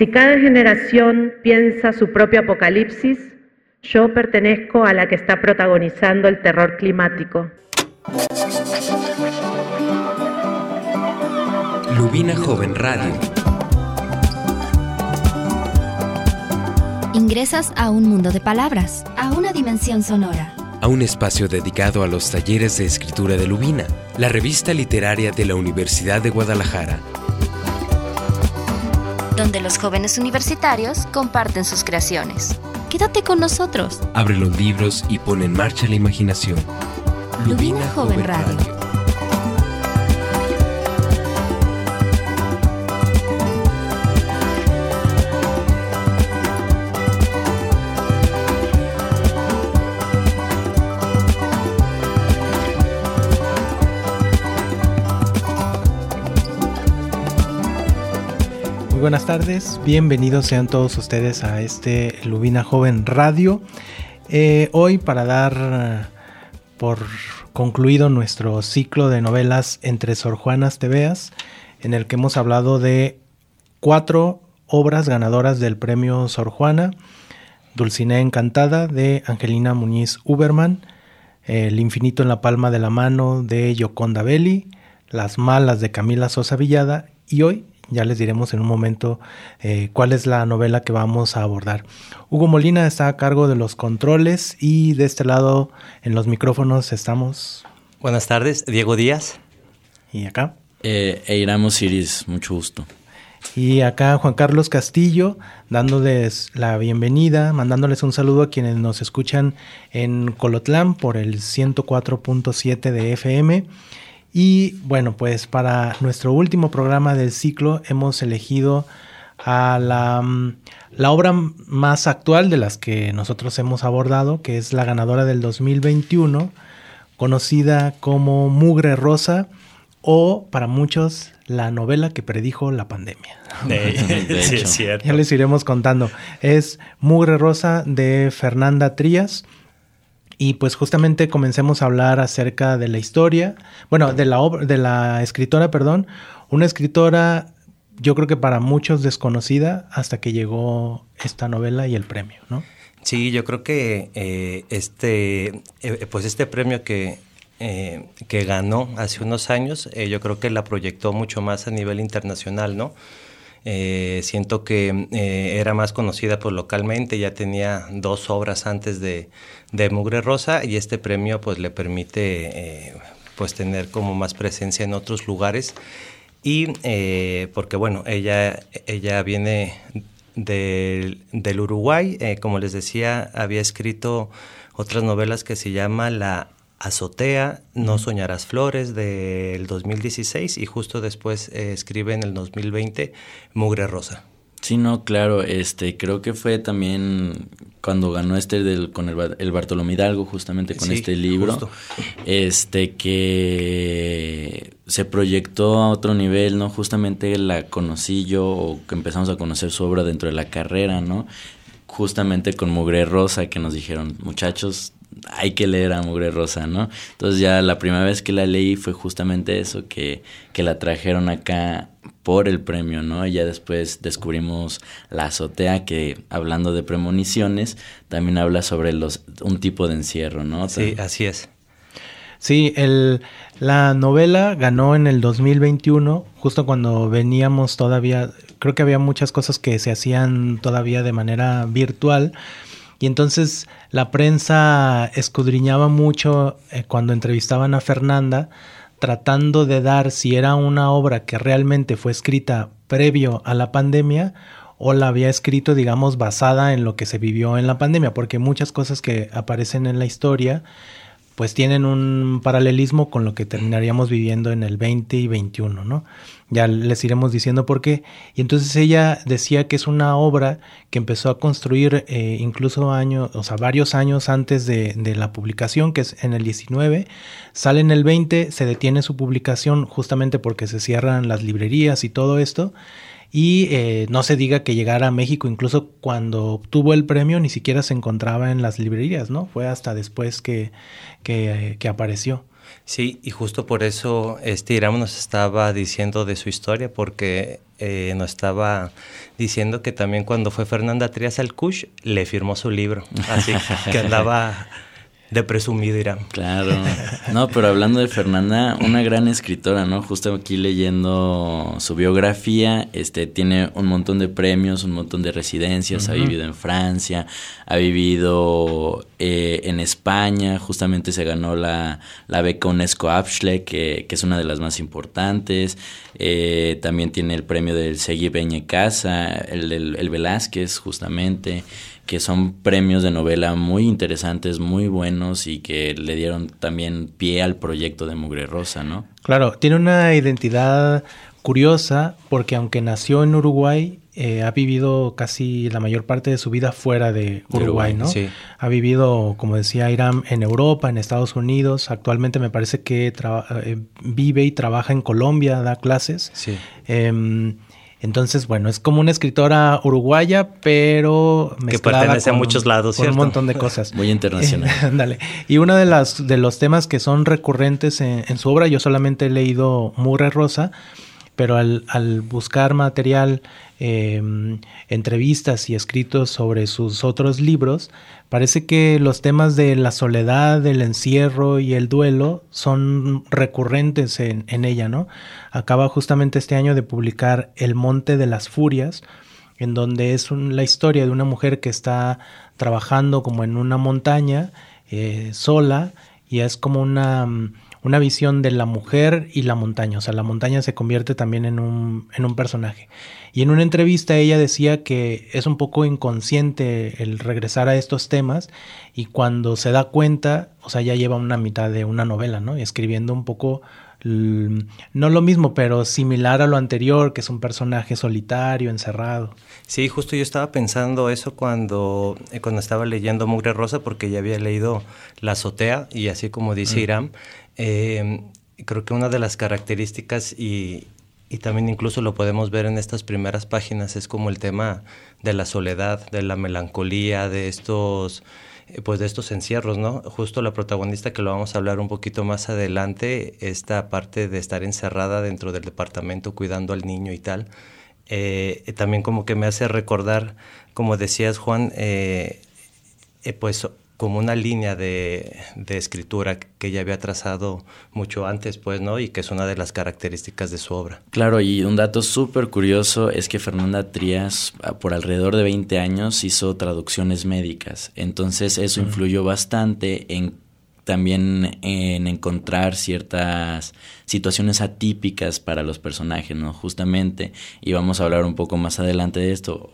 Si cada generación piensa su propio apocalipsis, yo pertenezco a la que está protagonizando el terror climático. Lubina Joven Radio. Ingresas a un mundo de palabras, a una dimensión sonora. A un espacio dedicado a los talleres de escritura de Lubina, la revista literaria de la Universidad de Guadalajara. Donde los jóvenes universitarios comparten sus creaciones. Quédate con nosotros. Abre los libros y pone en marcha la imaginación. Lubina Joven Radio. Buenas tardes, bienvenidos sean todos ustedes a este Lubina Joven Radio. Hoy, para dar por concluido nuestro ciclo de novelas Entre Sor Juanas Tebeas, en el que hemos hablado de 4 obras ganadoras del premio Sor Juana: Dulcinea Encantada de Angelina Muñiz Uberman, El Infinito en la Palma de la Mano de Gioconda Belli, Las Malas de Camila Sosa Villada, y hoy ya les diremos en un momento cuál es la novela que vamos a abordar. Hugo Molina está a cargo de los controles y de este lado en los micrófonos estamos... Buenas tardes, Diego Díaz. ¿Y acá? Eiramo Siris, mucho gusto. Y acá Juan Carlos Castillo, dándoles la bienvenida, mandándoles un saludo a quienes nos escuchan en Colotlán por el 104.7 de FM. Y bueno, pues para nuestro último programa del ciclo hemos elegido a la obra más actual de las que nosotros hemos abordado, que es la ganadora del 2021, conocida como Mugre Rosa, o para muchos la novela que predijo la pandemia. Sí, es cierto. Ya les iremos contando. Es Mugre Rosa de Fernanda Trías. Y pues justamente comencemos a hablar acerca de la historia, bueno, de la escritora, una escritora yo creo que para muchos desconocida hasta que llegó esta novela y el premio, ¿no? Sí, yo creo que este premio que ganó hace unos años, yo creo que la proyectó mucho más a nivel internacional, ¿no? Siento que era más conocida pues localmente, ya tenía 2 obras antes de Mugre Rosa, y este premio pues le permite pues tener como más presencia en otros lugares, y porque bueno, ella viene del Uruguay, como les decía, había escrito otras novelas que se llama La Azotea, No Soñarás Flores, del 2016, y justo después escribe en el 2020 Mugre Rosa. Sí, no, claro, creo que fue también cuando ganó con el Bartolomé Hidalgo, justamente con este libro, justo. Que se proyectó a otro nivel, ¿no? Justamente la conocí yo, o que empezamos a conocer su obra dentro de la carrera, ¿no? Justamente con Mugre Rosa, que nos dijeron, muchachos, hay que leer a Mugre Rosa, ¿no? Entonces ya la primera vez que la leí fue justamente eso, que la trajeron acá por el premio, ¿no? Y ya después descubrimos La Azotea, que hablando de premoniciones, también habla sobre un tipo de encierro, ¿no? Sí, así es. Sí, la novela ganó en el 2021, justo cuando veníamos todavía, creo que había muchas cosas que se hacían todavía de manera virtual, y entonces la prensa escudriñaba mucho cuando entrevistaban a Fernanda, tratando de dar si era una obra que realmente fue escrita previo a la pandemia o la había escrito, digamos, basada en lo que se vivió en la pandemia, porque muchas cosas que aparecen en la historia pues tienen un paralelismo con lo que terminaríamos viviendo en el 20 y 21, ¿no? Ya les iremos diciendo por qué. Y entonces ella decía que es una obra que empezó a construir incluso varios años antes de la publicación, que es en el 19. Sale en el 20, se detiene su publicación justamente porque se cierran las librerías y todo esto. Y no se diga que llegara a México, incluso cuando obtuvo el premio ni siquiera se encontraba en las librerías, ¿no? Fue hasta después que apareció. Sí, y justo por eso Hiram nos estaba diciendo de su historia, porque nos estaba diciendo que también cuando fue Fernanda Trías al Cush, le firmó su libro, así que andaba de presumido Hiram. Claro. No, pero hablando de Fernanda, una gran escritora, ¿no? Justo aquí leyendo su biografía, tiene un montón de premios, un montón de residencias, ha vivido en Francia, ha vivido en España, justamente se ganó la beca UNESCO Abschle, que es una de las más importantes, también tiene el premio del Segui Beñe Casa, el Velázquez, justamente, que son premios de novela muy interesantes, muy buenos y que le dieron también pie al proyecto de Mugre Rosa, ¿no? Claro, tiene una identidad curiosa porque aunque nació en Uruguay, ha vivido casi la mayor parte de su vida fuera de Uruguay, ¿no? Sí. Ha vivido, como decía Hiram, en Europa, en Estados Unidos. Actualmente me parece que vive y trabaja en Colombia, da clases. Sí. Entonces, bueno, es como una escritora uruguaya, pero mezclada que pertenece a muchos lados, con ¿cierto? Un montón de cosas. Muy internacional. Dale. Y uno de los temas que son recurrentes en su obra, yo solamente he leído Mugre Rosa, pero al buscar material, entrevistas y escritos sobre sus otros libros, parece que los temas de la soledad, el encierro y el duelo son recurrentes en ella, ¿no? Acaba justamente este año de publicar El Monte de las Furias, en donde es la historia de una mujer que está trabajando como en una montaña sola, y es como una visión de la mujer y la montaña. O sea, la montaña se convierte también en un personaje. Y en una entrevista ella decía que es un poco inconsciente el regresar a estos temas, y cuando se da cuenta, o sea, ya lleva una mitad de una novela, ¿no? Y escribiendo un poco, no lo mismo, pero similar a lo anterior, que es un personaje solitario, encerrado. Sí, justo yo estaba pensando eso cuando estaba leyendo Mugre Rosa, porque ya había leído La Azotea, y así como dice Hiram, creo que una de las características y también incluso lo podemos ver en estas primeras páginas es como el tema de la soledad, de la melancolía, de estos encierros, ¿no? Justo la protagonista, que lo vamos a hablar un poquito más adelante, esta parte de estar encerrada dentro del departamento cuidando al niño y tal, también como que me hace recordar, como decías Juan, pues como una línea de escritura que ella había trazado mucho antes, pues, ¿no? Y que es una de las características de su obra. Claro, y un dato súper curioso es que Fernanda Trías, por alrededor de 20 años, hizo traducciones médicas. Entonces eso influyó bastante también en encontrar ciertas situaciones atípicas para los personajes, ¿no? Justamente, y vamos a hablar un poco más adelante de esto,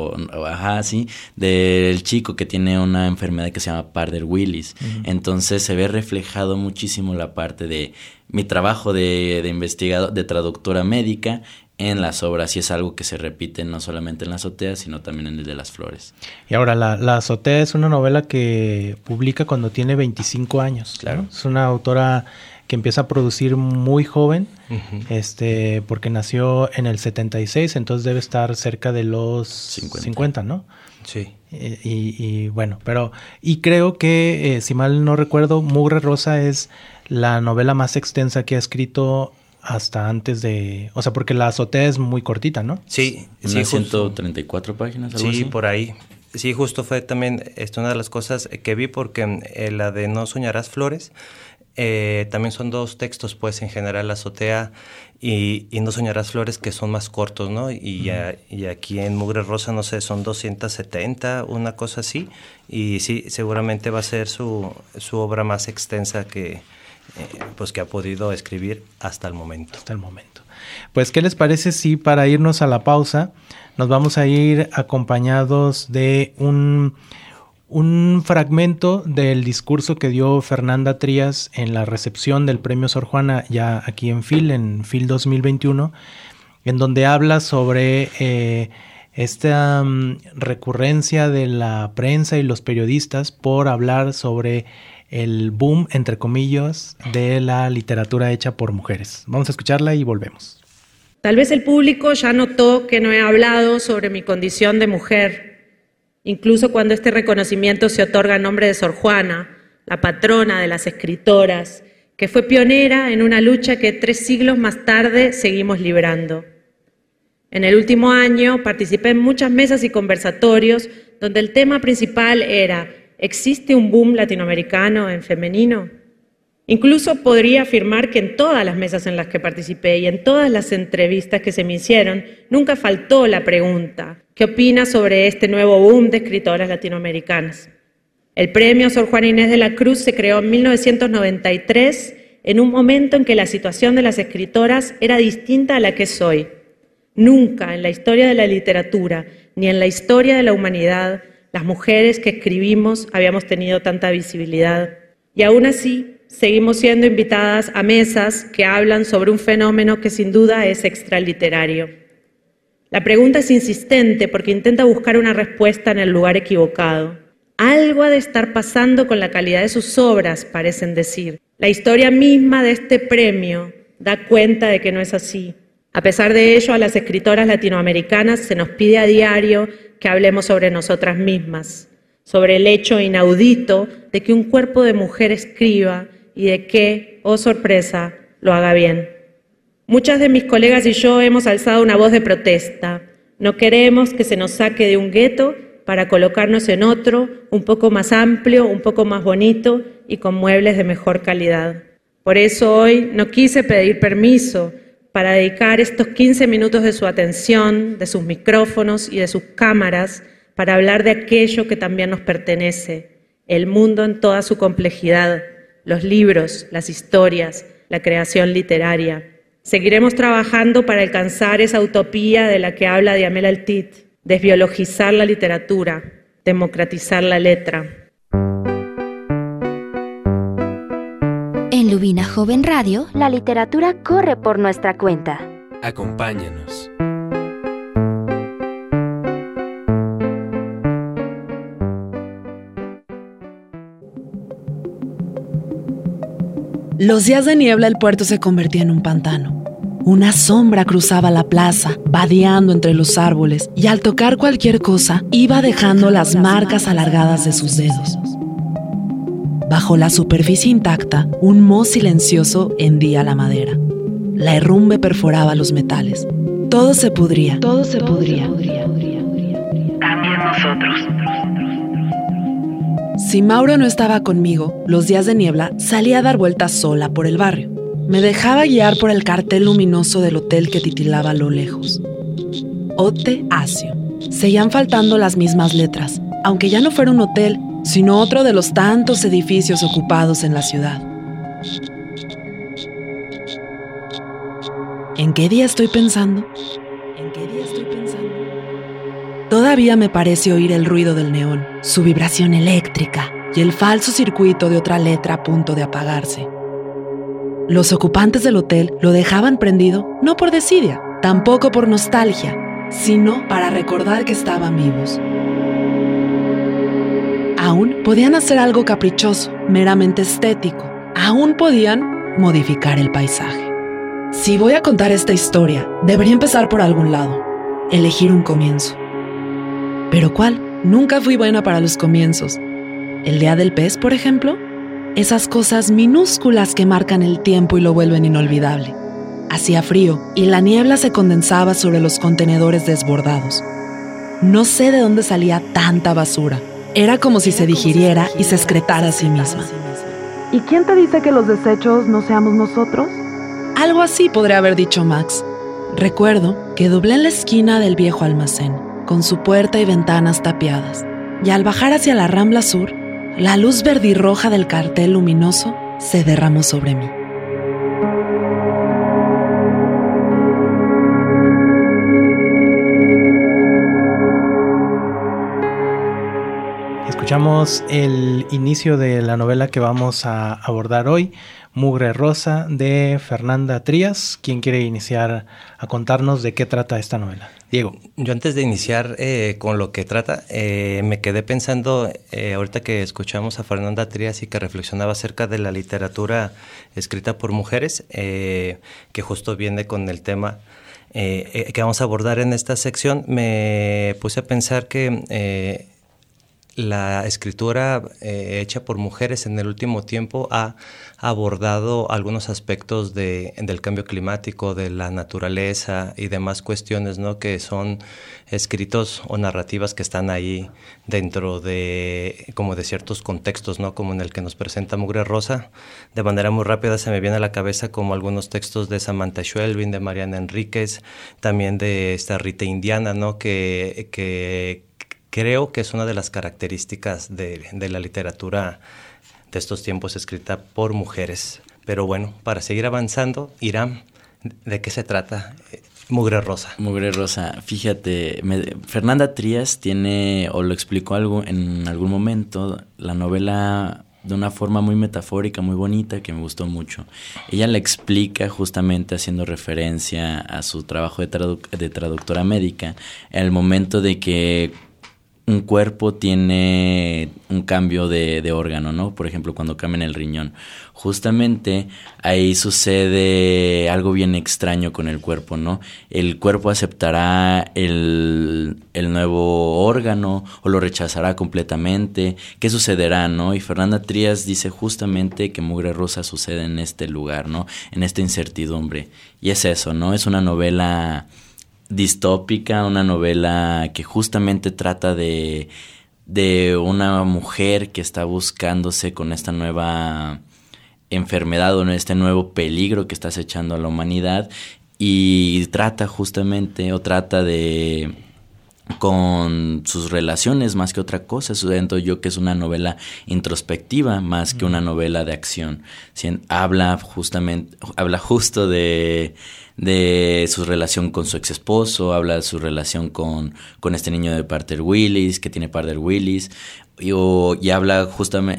del chico que tiene una enfermedad que se llama Prader-Willis. Entonces se ve reflejado muchísimo la parte de mi trabajo de investigador, de traductora médica, en las obras, y es algo que se repite no solamente en La Azotea, sino también en El de las Flores. Y ahora, La Azotea es una novela que publica cuando tiene 25 años. Claro. ¿No? Es una autora que empieza a producir muy joven, porque nació en el 76, entonces debe estar cerca de los 50, ¿no? Sí. Y bueno, y creo que, si mal no recuerdo, Mugre Rosa es la novela más extensa que ha escrito hasta antes de... O sea, porque La Azotea es muy cortita, ¿no? Sí. Unas 134 páginas, algo así. Sí, por ahí. Sí, justo fue también una de las cosas que vi, porque la de No Soñarás Flores, también son 2 textos, pues, en general, La Azotea y No Soñarás Flores, que son más cortos, ¿no? Y aquí en Mugre Rosa, no sé, son 270, una cosa así. Y sí, seguramente va a ser su obra más extensa que ha podido escribir hasta el momento. Pues, ¿qué les parece si para irnos a la pausa nos vamos a ir acompañados de un fragmento del discurso que dio Fernanda Trías en la recepción del Premio Sor Juana, ya aquí en FIL 2021, en donde habla sobre esta recurrencia de la prensa y los periodistas por hablar sobre el boom, entre comillas, de la literatura hecha por mujeres. Vamos a escucharla y volvemos. Tal vez el público ya notó que no he hablado sobre mi condición de mujer, incluso cuando este reconocimiento se otorga en nombre de Sor Juana, la patrona de las escritoras que fue pionera en una lucha que 3 siglos más tarde seguimos librando. En el último año participé en muchas mesas y conversatorios donde el tema principal era: ¿existe un boom latinoamericano en femenino? Incluso podría afirmar que en todas las mesas en las que participé y en todas las entrevistas que se me hicieron, nunca faltó la pregunta: ¿qué opinas sobre este nuevo boom de escritoras latinoamericanas? El premio Sor Juana Inés de la Cruz se creó en 1993, en un momento en que la situación de las escritoras era distinta a la que es hoy. Nunca en la historia de la literatura, ni en la historia de la humanidad, las mujeres que escribimos habíamos tenido tanta visibilidad. Y aún así, seguimos siendo invitadas a mesas que hablan sobre un fenómeno que sin duda es extraliterario. La pregunta es insistente porque intenta buscar una respuesta en el lugar equivocado. Algo ha de estar pasando con la calidad de sus obras, parecen decir. La historia misma de este premio da cuenta de que no es así. A pesar de ello, a las escritoras latinoamericanas se nos pide a diario que hablemos sobre nosotras mismas, sobre el hecho inaudito de que un cuerpo de mujer escriba y de que, oh sorpresa, lo haga bien. Muchas de mis colegas y yo hemos alzado una voz de protesta. No queremos que se nos saque de un gueto para colocarnos en otro, un poco más amplio, un poco más bonito y con muebles de mejor calidad. Por eso hoy no quise pedir permiso para dedicar estos 15 minutos de su atención, de sus micrófonos y de sus cámaras para hablar de aquello que también nos pertenece, el mundo en toda su complejidad, los libros, las historias, la creación literaria. Seguiremos trabajando para alcanzar esa utopía de la que habla Diamel Altit: desbiologizar la literatura, democratizar la letra. En Lubina Joven Radio, la literatura corre por nuestra cuenta. Acompáñanos. Los días de niebla el puerto se convertía en un pantano. Una sombra cruzaba la plaza, vadeando entre los árboles, y al tocar cualquier cosa, iba dejando las marcas alargadas de sus dedos. Bajo la superficie intacta, un moho silencioso hendía la madera. La herrumbre perforaba los metales. Todo se pudría. También nosotros. Si Mauro no estaba conmigo, los días de niebla salía a dar vueltas sola por el barrio. Me dejaba guiar por el cartel luminoso del hotel que titilaba a lo lejos. Hote Asio. Seguían faltando las mismas letras, aunque ya no fuera un hotel, sino otro de los tantos edificios ocupados en la ciudad. ¿En qué día estoy pensando? Todavía me parece oír el ruido del neón, su vibración eléctrica y el falso circuito de otra letra a punto de apagarse. Los ocupantes del hotel lo dejaban prendido no por desidia, tampoco por nostalgia, sino para recordar que estaban vivos. Aún podían hacer algo caprichoso, meramente estético. Aún podían modificar el paisaje. Si voy a contar esta historia, debería empezar por algún lado. Elegir un comienzo. ¿Pero cuál? Nunca fui buena para los comienzos. ¿El día del pez, por ejemplo? Esas cosas minúsculas que marcan el tiempo y lo vuelven inolvidable. Hacía frío y la niebla se condensaba sobre los contenedores desbordados. No sé de dónde salía tanta basura. Era como si se digiriera y se excretara a sí misma. ¿Y quién te dice que los desechos no seamos nosotros? Algo así podría haber dicho Max. Recuerdo que doblé en la esquina del viejo almacén, con su puerta y ventanas tapiadas, y al bajar hacia la Rambla Sur, la luz verdirroja del cartel luminoso se derramó sobre mí. Escuchamos el inicio de la novela que vamos a abordar hoy, Mugre Rosa, de Fernanda Trías. ¿Quién quiere iniciar a contarnos de qué trata esta novela? Diego. Yo antes de iniciar con lo que trata, me quedé pensando, ahorita que escuchamos a Fernanda Trías y que reflexionaba acerca de la literatura escrita por mujeres, que justo viene con el tema que vamos a abordar en esta sección, me puse a pensar que la escritura hecha por mujeres en el último tiempo ha abordado algunos aspectos del cambio climático, de la naturaleza y demás cuestiones, ¿no? Que son escritos o narrativas que están ahí dentro de ciertos contextos, ¿no? Como en el que nos presenta Mugre Rosa. De manera muy rápida se me viene a la cabeza como algunos textos de Samantha Schweblin, de Mariana Enríquez, también de esta Rita Indiana, ¿no? Que creo que es una de las características de la literatura de estos tiempos escrita por mujeres. Pero bueno, para seguir avanzando, Iram, ¿de qué se trata Mugre Rosa? Mugre Rosa, fíjate, Fernanda Trías tiene, o lo explicó en algún momento, la novela de una forma muy metafórica, muy bonita, que me gustó mucho. Ella la explica justamente haciendo referencia a su trabajo de traductora médica, en el momento de que un cuerpo tiene un cambio de órgano, ¿no? Por ejemplo, cuando cambian el riñón. Justamente ahí sucede algo bien extraño con el cuerpo, ¿no? El cuerpo aceptará el nuevo órgano o lo rechazará completamente. ¿Qué sucederá, no? Y Fernanda Trías dice justamente que Mugre Rosa sucede en este lugar, ¿no? En esta incertidumbre. Y es eso, ¿no? Es una novela distópica, una novela que justamente trata de una mujer que está buscándose con esta nueva enfermedad o este nuevo peligro que está acechando a la humanidad, y trata de con sus relaciones más que otra cosa. Siento yo que es una novela introspectiva más que una novela de acción. Habla justo de su relación con su ex esposo, habla de su relación con este niño de Parker Willis, que tiene Parker Willis, y habla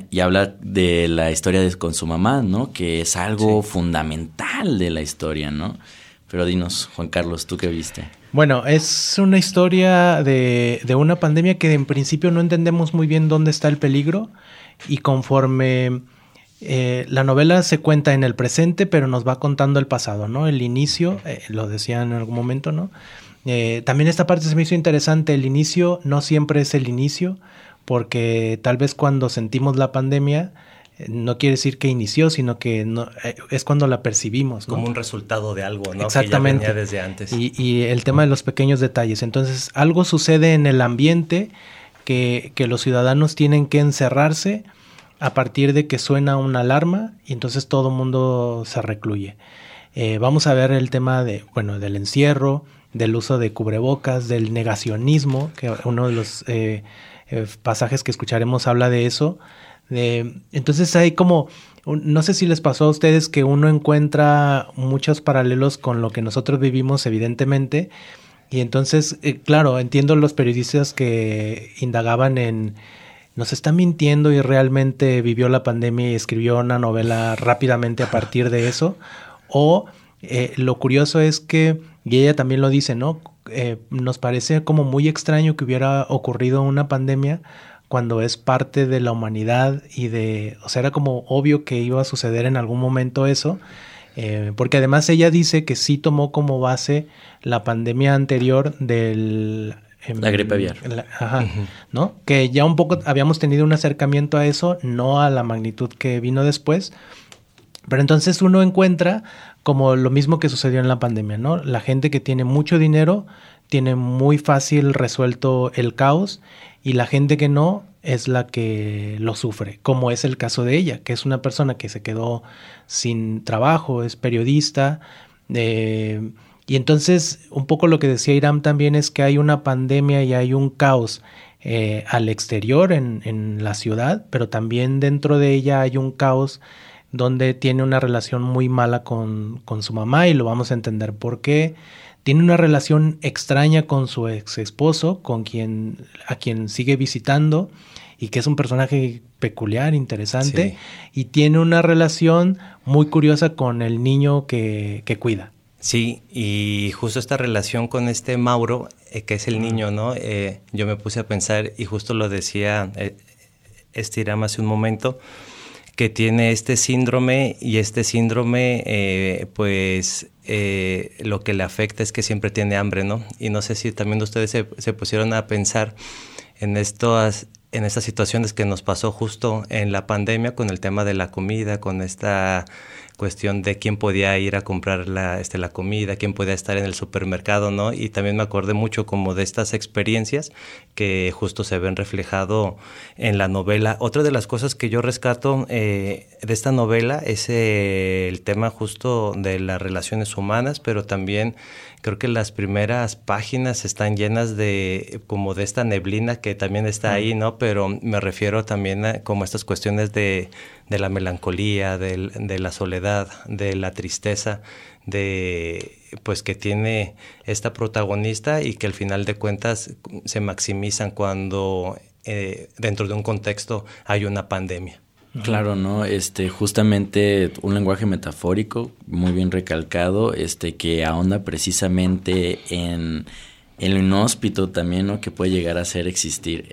de la historia con su mamá, ¿no? Que es algo fundamental de la historia, ¿no? Pero dinos, Juan Carlos, ¿tú qué viste? Bueno, es una historia de una pandemia que en principio no entendemos muy bien dónde está el peligro, y conforme la novela se cuenta en el presente, pero nos va contando el pasado, ¿no? El inicio, lo decía en algún momento, ¿no? También esta parte se me hizo interesante. El inicio no siempre es el inicio, porque tal vez cuando sentimos la pandemia no quiere decir que inició, sino que no, es cuando la percibimos, ¿no? Como un resultado de algo, ¿no? Exactamente. Que ya venía desde antes. Y el tema de los pequeños detalles. Entonces, algo sucede en el ambiente que los ciudadanos tienen que encerrarse a partir de que suena una alarma, y entonces todo el mundo se recluye. Vamos a ver el tema del encierro, del uso de cubrebocas, del negacionismo, que uno de los pasajes que escucharemos habla de eso. Entonces hay como, no sé si les pasó a ustedes que uno encuentra muchos paralelos con lo que nosotros vivimos, evidentemente, y entonces, claro, entiendo los periodistas que indagaban en ¿nos está mintiendo y realmente vivió la pandemia y escribió una novela rápidamente a partir de eso? O lo curioso es que, y ella también lo dice, ¿no? Nos parece como muy extraño que hubiera ocurrido una pandemia cuando es parte de la humanidad o sea, era como obvio que iba a suceder en algún momento eso, porque además ella dice que sí tomó como base la pandemia anterior la gripe aviar. ¿No? Que ya un poco habíamos tenido un acercamiento a eso, no a la magnitud que vino después, pero entonces uno encuentra como lo mismo que sucedió en la pandemia, ¿no? La gente que tiene mucho dinero tiene muy fácil resuelto el caos, y la gente que no es la que lo sufre, como es el caso de ella, que es una persona que se quedó sin trabajo, es periodista, y entonces un poco lo que decía Iram también es que hay una pandemia y hay un caos al exterior en la ciudad, pero también dentro de ella hay un caos donde tiene una relación muy mala con su mamá, y lo vamos a entender por qué. Tiene una relación extraña con su ex esposo, a quien sigue visitando, y que es un personaje peculiar, interesante, sí. Y tiene una relación muy curiosa con el niño que cuida. Sí, y justo esta relación con este Mauro, que es el niño, ¿no? Yo me puse a pensar, y justo lo decía Iram hace un momento, que tiene este síndrome, y este síndrome, lo que le afecta es que siempre tiene hambre, ¿no? Y no sé si también ustedes se pusieron a pensar en estas en estas situaciones que nos pasó justo en la pandemia con el tema de la comida, con esta cuestión de quién podía ir a comprar la comida, quién podía estar en el supermercado, ¿no? Y también me acordé mucho como de estas experiencias que justo se ven reflejado en la novela. Otra de las cosas que yo rescato de esta novela es el tema justo de las relaciones humanas, pero también creo que las primeras páginas están llenas de como de esta neblina que también está ahí, ¿no? Pero me refiero también a como estas cuestiones de la melancolía, de la soledad, de la tristeza, de pues que tiene esta protagonista y que al final de cuentas se maximizan cuando dentro de un contexto hay una pandemia. Claro, ¿no? Justamente un lenguaje metafórico muy bien recalcado, que ahonda precisamente en lo inhóspito también, ¿no? Que puede llegar a ser existir,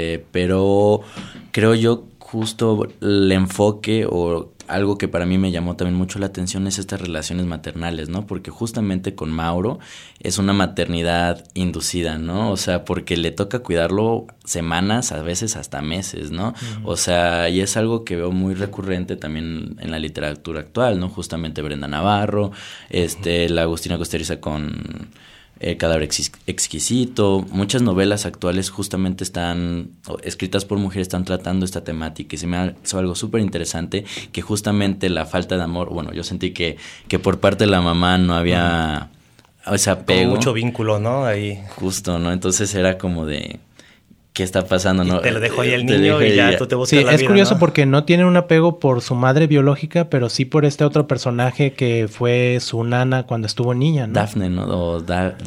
pero creo yo justo el enfoque o algo que para mí me llamó también mucho la atención es estas relaciones maternales, ¿no? Porque justamente con Mauro es una maternidad inducida, ¿no? O sea, porque le toca cuidarlo semanas, a veces hasta meses, ¿no? Uh-huh. O sea, y es algo que veo muy recurrente también en la literatura actual, ¿no? Justamente Brenda Navarro, la Agustina Costeriza con Cadáver exquisito. Muchas novelas actuales justamente están escritas por mujeres, están tratando esta temática y se me hizo algo súper interesante, que justamente la falta de amor, bueno, yo sentí que por parte de la mamá no había ese apego. Como mucho vínculo, ¿no? Ahí. Justo, ¿no? Entonces era como de ¿qué está pasando? Y ¿no? te lo dejó ahí el niño y ya tú te buscas la vida. Sí, es curioso, ¿no? Porque no tiene un apego por su madre biológica, pero sí por este otro personaje que fue su nana cuando estuvo niña, ¿no? Dafne, ¿no? O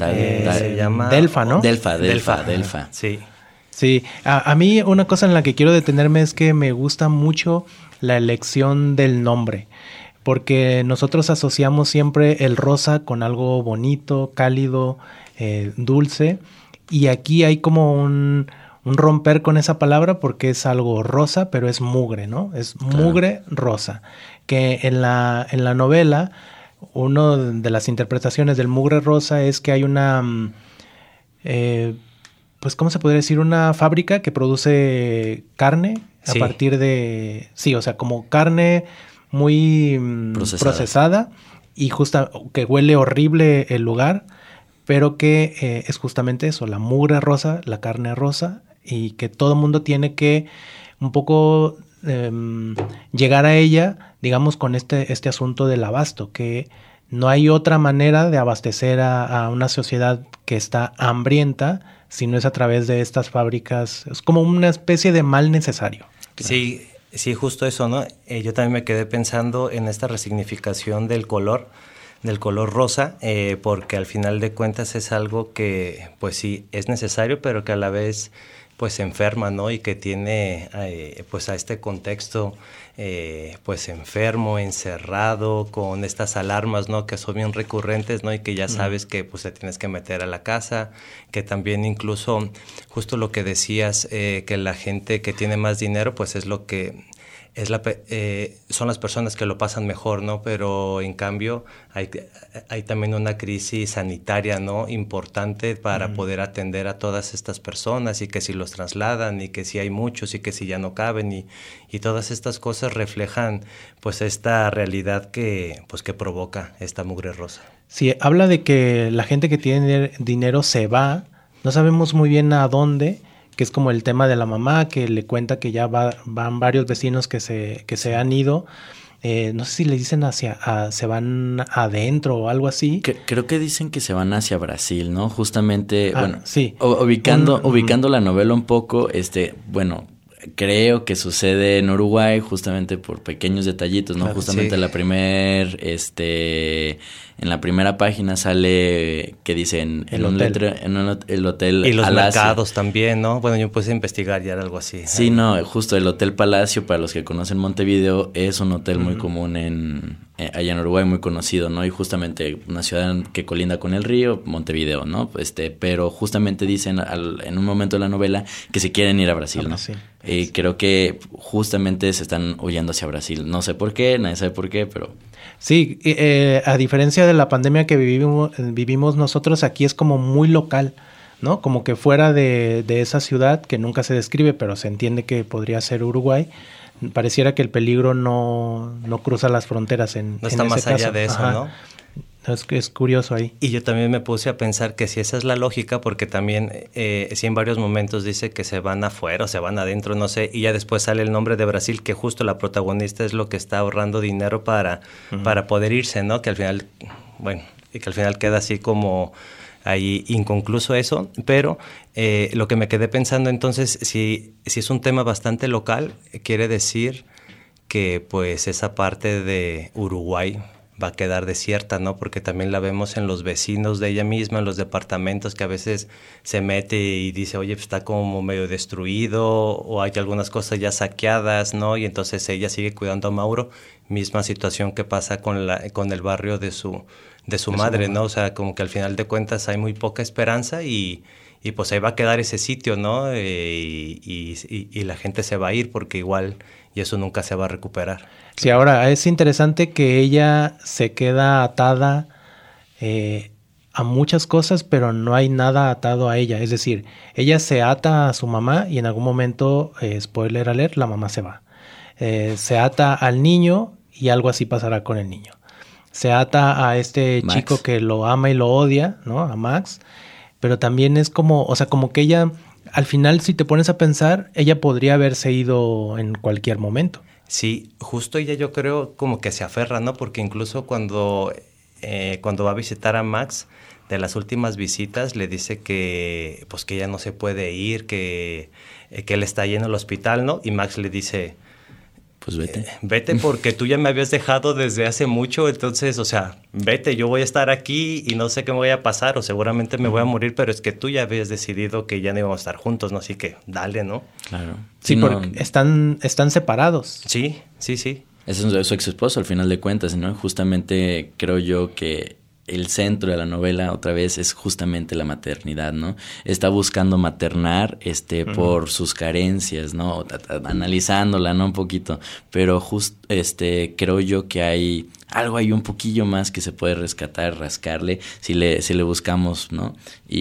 se llama Delfa, ¿no? Delfa. Sí. Sí, a mí una cosa en la que quiero detenerme es que me gusta mucho la elección del nombre, porque nosotros asociamos siempre el rosa con algo bonito, cálido, dulce, y aquí hay como un romper con esa palabra porque es algo rosa, pero es mugre, ¿no? Es mugre rosa, que en la novela, una de las interpretaciones del mugre rosa es que hay una, pues, ¿cómo se podría decir? Una fábrica que produce carne a partir de, sí, o sea, como carne muy procesada y justa que huele horrible el lugar, pero que es justamente eso, la mugre rosa, la carne rosa, y que todo el mundo tiene que un poco llegar a ella, digamos, con este asunto del abasto, que no hay otra manera de abastecer a una sociedad que está hambrienta si no es a través de estas fábricas. Es como una especie de mal necesario. Sí, justo eso, ¿no? Yo también me quedé pensando en esta resignificación del color rosa, porque al final de cuentas es algo que, pues sí, es necesario, pero que a la vez pues enferma, ¿no? Y que tiene pues a este contexto pues enfermo, encerrado, con estas alarmas, ¿no? Que son bien recurrentes, ¿no? Y que ya sabes que pues te tienes que meter a la casa, que también incluso justo lo que decías, que la gente que tiene más dinero pues es lo que son las personas que lo pasan mejor, ¿no? Pero en cambio hay también una crisis sanitaria, ¿no? Importante para poder atender a todas estas personas, y que si los trasladan, y que si hay muchos, y que si ya no caben, y todas estas cosas reflejan pues esta realidad que provoca esta mugre rosa. Sí, habla de que la gente que tiene dinero se va, no sabemos muy bien a dónde, que es como el tema de la mamá, que le cuenta que ya van varios vecinos que se han ido. No sé si le dicen se van adentro o algo así. Creo que dicen que se van hacia Brasil, ¿no? Justamente, sí. ubicando la novela un poco, creo que sucede en Uruguay justamente por pequeños detallitos, ¿no? Claro, justamente en la primera página sale que dicen el hotel y los Palacio. Mercados también, ¿no? Bueno, yo puse a investigar y era algo así. Sí, no, justo el Hotel Palacio, para los que conocen Montevideo, es un hotel muy común allá en Uruguay, muy conocido, ¿no? Y justamente una ciudad que colinda con el río, Montevideo, ¿no? Pero justamente dicen en un momento de la novela que se quieren ir a Brasil, ¿no? Sí. Creo que justamente se están huyendo hacia Brasil. No sé por qué, nadie sabe por qué, pero... Sí, a diferencia de la pandemia que vivimos nosotros, aquí es como muy local. ¿no? Como que fuera de esa ciudad que nunca se describe, pero se entiende que podría ser Uruguay, pareciera que el peligro no cruza las fronteras en no está en más ese allá caso. de eso, Ajá. ¿no? Es curioso ahí. Y yo también me puse a pensar que si esa es la lógica, porque también sí en varios momentos dice que se van afuera o se van adentro, no sé, y ya después sale el nombre de Brasil, que justo la protagonista es lo que está ahorrando dinero para poder irse, ¿no? Que al final, bueno, y que al final queda así como ahí inconcluso eso, pero lo que me quedé pensando entonces, si es un tema bastante local, quiere decir que pues esa parte de Uruguay va a quedar desierta, ¿no? Porque también la vemos en los vecinos de ella misma, en los departamentos, que a veces se mete y dice, oye, pues está como medio destruido, o hay algunas cosas ya saqueadas, ¿no? Y entonces ella sigue cuidando a Mauro, misma situación que pasa con el barrio de su madre, ¿no? O sea, como que al final de cuentas hay muy poca esperanza y pues ahí va a quedar ese sitio, ¿no? Y la gente se va a ir porque igual y eso nunca se va a recuperar. Sí, ahora es interesante que ella se queda atada a muchas cosas, pero no hay nada atado a ella. Es decir, ella se ata a su mamá y en algún momento, spoiler alert, la mamá se va. Se ata al niño y algo así pasará con el niño. Se ata a este Max. chico que lo ama y lo odia, ¿no? A Max. Pero también es como, o sea, como que ella, al final, si te pones a pensar, ella podría haberse ido en cualquier momento. Sí, justo ella yo creo como que se aferra, ¿no? Porque incluso cuando va a visitar a Max, de las últimas visitas, le dice que pues que ella no se puede ir, que él está ahí en el hospital, ¿no? Y Max le dice, pues vete. Vete porque tú ya me habías dejado desde hace mucho, entonces, o sea, vete, yo voy a estar aquí y no sé qué me voy a pasar o seguramente me voy a morir, pero es que tú ya habías decidido que ya no íbamos a estar juntos, ¿no? Así que dale, ¿no? Claro. Sí, no, porque están separados. Sí. Es su ex esposo al final de cuentas, ¿no? Justamente creo yo que el centro de la novela otra vez es justamente la maternidad, ¿no? Está buscando maternar por sus carencias, ¿no? Analizándola, ¿no? Un poquito, pero creo yo que hay algo ahí un poquillo más que se puede rescatar, rascarle, si le buscamos, ¿no?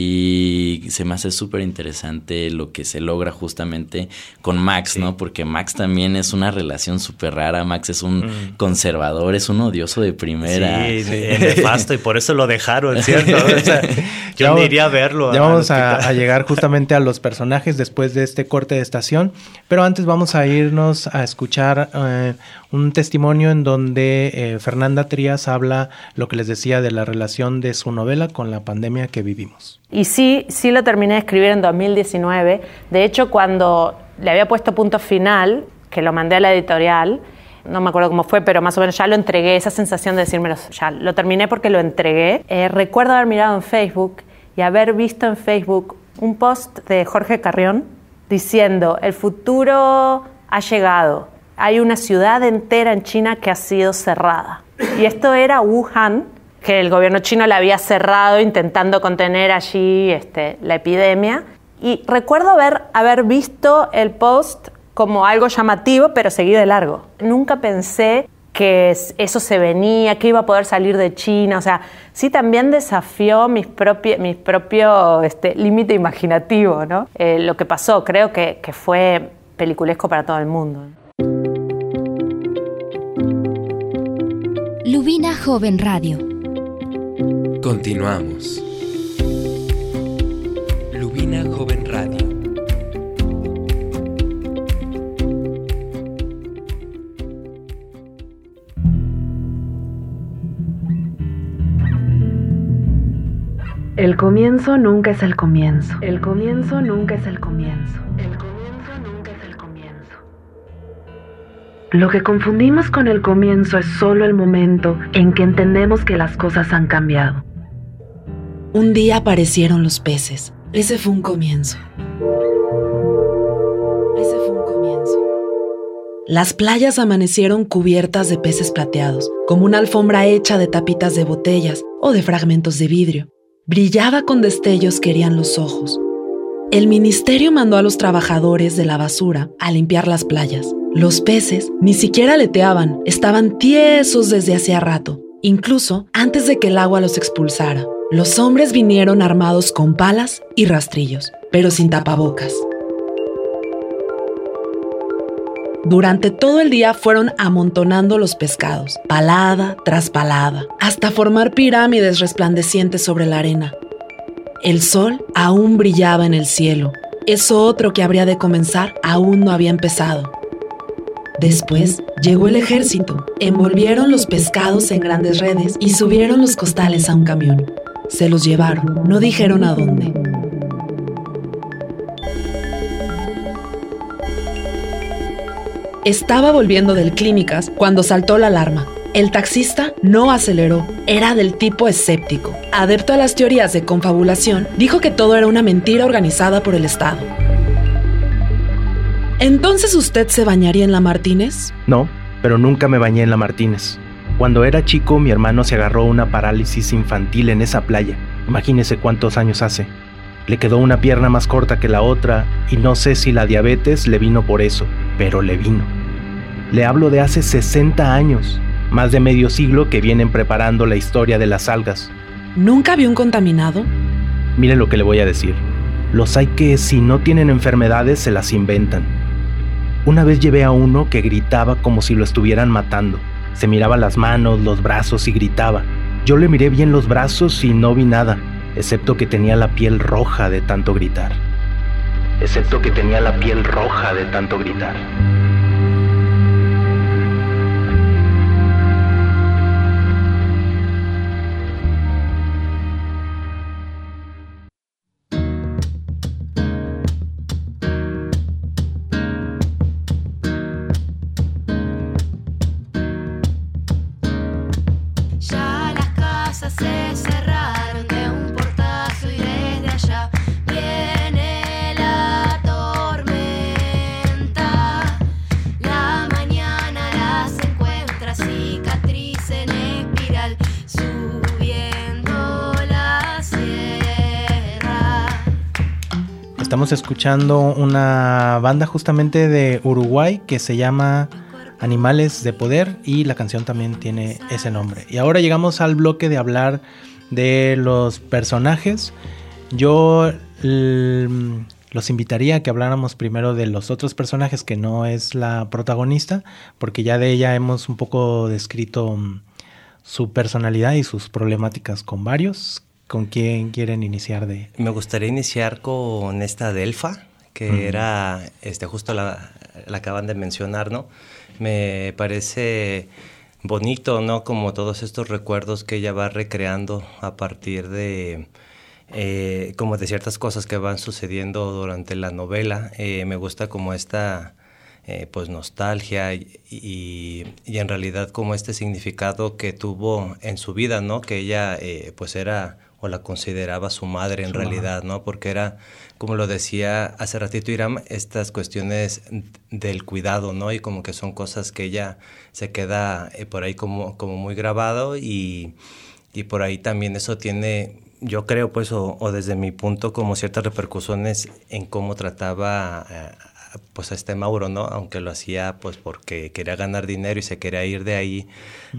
Y se me hace súper interesante lo que se logra justamente con Max, sí, ¿no? Porque Max también es una relación súper rara. Max es un conservador, es un odioso de primera. Sí, nefasto, y por eso lo dejaron, ¿cierto? O sea, yo no iría a verlo. Ya vamos a llegar justamente a los personajes después de este corte de estación, pero antes vamos a irnos a escuchar un testimonio en donde Fernanda Trías habla, lo que les decía, de la relación de su novela con la pandemia que vivimos. Y sí lo terminé de escribir en 2019. De hecho, cuando le había puesto punto final, que lo mandé a la editorial, no me acuerdo cómo fue, pero más o menos ya lo entregué, esa sensación de decirme, ya lo terminé porque lo entregué. Recuerdo haber mirado en Facebook y haber visto en Facebook un post de Jorge Carrión diciendo, el futuro ha llegado, hay una ciudad entera en China que ha sido cerrada. Y esto era Wuhan, que el gobierno chino la había cerrado intentando contener allí la epidemia. Y recuerdo haber visto el post como algo llamativo, pero seguí de largo. Nunca pensé que eso se venía, que iba a poder salir de China. O sea, sí también desafió mis propios límite imaginativo, ¿no? Lo que pasó, creo que fue peliculesco para todo el mundo. Lubina Joven Radio. Continuamos. Lubina Joven Radio. El comienzo nunca es el comienzo. El comienzo nunca es el comienzo. El comienzo nunca es el comienzo. Lo que confundimos con el comienzo es solo el momento en que entendemos que las cosas han cambiado. Un día aparecieron los peces. Ese fue un comienzo. Ese fue un comienzo. Las playas amanecieron cubiertas de peces plateados, como una alfombra hecha de tapitas de botellas o de fragmentos de vidrio. Brillaba con destellos que herían los ojos. El ministerio mandó a los trabajadores de la basura a limpiar las playas. Los peces ni siquiera aleteaban, estaban tiesos desde hacía rato, incluso antes de que el agua los expulsara. Los hombres vinieron armados con palas y rastrillos, pero sin tapabocas. Durante todo el día fueron amontonando los pescados, palada tras palada, hasta formar pirámides resplandecientes sobre la arena. El sol aún brillaba en el cielo. Eso otro que habría de comenzar aún no había empezado. Después llegó el ejército. Envolvieron los pescados en grandes redes y subieron los costales a un camión. Se los llevaron, no dijeron a dónde. Estaba volviendo del Clínicas cuando saltó la alarma. El taxista no aceleró, era del tipo escéptico. Adepto a las teorías de confabulación, dijo que todo era una mentira organizada por el Estado. ¿Entonces usted se bañaría en la Martínez? No, pero nunca me bañé en la Martínez. Cuando era chico, mi hermano se agarró una parálisis infantil en esa playa. Imagínese cuántos años hace. Le quedó una pierna más corta que la otra y no sé si la diabetes le vino por eso, pero le vino. Le hablo de hace 60 años, más de medio siglo que vienen preparando la historia de las algas. ¿Nunca vio un contaminado? Mire lo que le voy a decir. Los hay que, si no tienen enfermedades, se las inventan. Una vez llevé a uno que gritaba como si lo estuvieran matando. Se miraba las manos, los brazos y gritaba. Yo le miré bien los brazos y no vi nada, excepto que tenía la piel roja de tanto gritar. Ya las casas se cerraron de un portazo y desde allá viene la tormenta. La mañana las encuentra cicatriz en espiral, subiendo la sierra. Estamos escuchando una banda justamente de Uruguay que se llama Animales de Poder y la canción también tiene ese nombre. Y ahora llegamos al bloque de hablar de los personajes. Yo los invitaría a que habláramos primero de los otros personajes que no es la protagonista, porque ya de ella hemos un poco descrito su personalidad y sus problemáticas con varios. ¿Con quién quieren iniciar de...? Me gustaría iniciar con esta Delfa, que era justo la acaban de mencionar, ¿no? Me parece bonito, ¿no? Como todos estos recuerdos que ella va recreando a partir de como de ciertas cosas que van sucediendo durante la novela. Me gusta como esta pues nostalgia y en realidad como este significado que tuvo en su vida, ¿no? Que ella pues era o la consideraba su madre en realidad, ¿no? Porque era, como lo decía hace ratito Iram, estas cuestiones del cuidado, ¿no? Y como que son cosas que ella se queda por ahí como muy grabado y por ahí también eso tiene, yo creo pues, o desde mi punto, como ciertas repercusiones en cómo trataba pues a este Mauro, ¿no? Aunque lo hacía pues porque quería ganar dinero y se quería ir de ahí,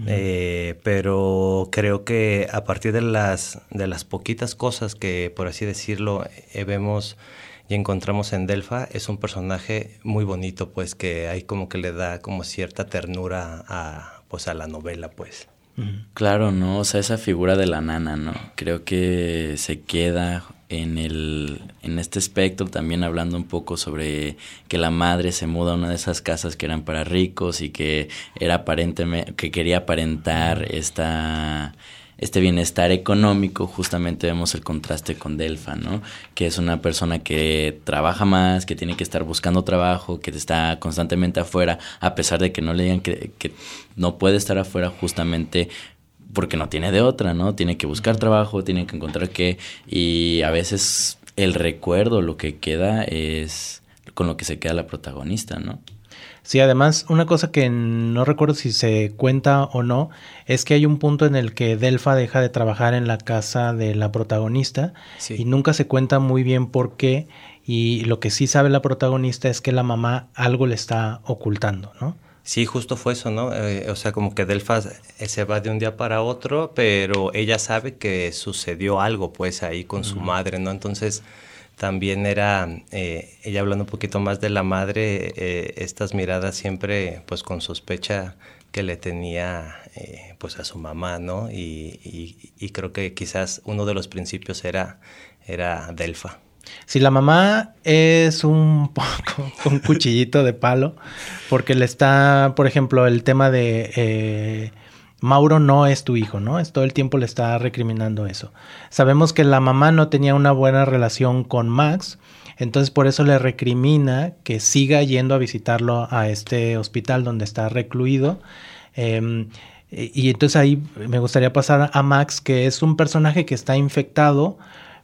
pero creo que a partir de las poquitas cosas que, por así decirlo, vemos y encontramos en Delfa, es un personaje muy bonito, pues que ahí como que le da como cierta ternura a la novela, pues. Claro, ¿no? O sea, esa figura de la nana, ¿no? Creo que se queda en este espectro, también hablando un poco sobre que la madre se muda a una de esas casas que eran para ricos y que era aparentemente, que quería aparentar este bienestar económico. Justamente vemos el contraste con Delfa, ¿no? Que es una persona que trabaja más, que tiene que estar buscando trabajo, que está constantemente afuera, a pesar de que no le digan que no puede estar afuera, justamente porque no tiene de otra, ¿no? Tiene que buscar trabajo, tiene que encontrar qué, y a veces el recuerdo, lo que queda es con lo que se queda la protagonista, ¿no? Sí, además, una cosa que no recuerdo si se cuenta o no, es que hay un punto en el que Delfa deja de trabajar en la casa de la protagonista, sí, y nunca se cuenta muy bien por qué, y lo que sí sabe la protagonista es que la mamá algo le está ocultando, ¿no? Sí, justo fue eso, ¿no? O sea, como que Delfa se va de un día para otro, pero ella sabe que sucedió algo, pues, ahí con su madre, ¿no? Entonces, también era, ella hablando un poquito más de la madre, estas miradas siempre, pues, con sospecha que le tenía, pues, a su mamá, ¿no? Y creo que quizás uno de los principios era Delfa. Si la mamá es un poco un cuchillito de palo, porque le está, por ejemplo, el tema de Mauro no es tu hijo, ¿no? Todo el tiempo le está recriminando eso. Sabemos que la mamá no tenía una buena relación con Max, entonces por eso le recrimina que siga yendo a visitarlo a este hospital donde está recluido. Y entonces ahí me gustaría pasar a Max, que es un personaje que está infectado,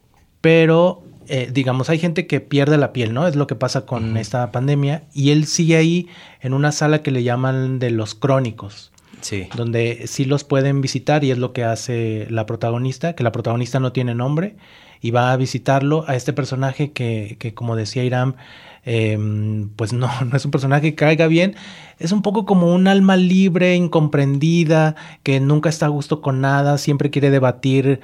pero digamos, hay gente que pierde la piel, ¿no? Es lo que pasa con esta pandemia. Y él sigue ahí en una sala que le llaman de los crónicos. Sí. Donde sí los pueden visitar, y es lo que hace la protagonista, que la protagonista no tiene nombre, y va a visitarlo a este personaje que como decía Iram, pues no es un personaje que caiga bien. Es un poco como un alma libre, incomprendida, que nunca está a gusto con nada, siempre quiere debatir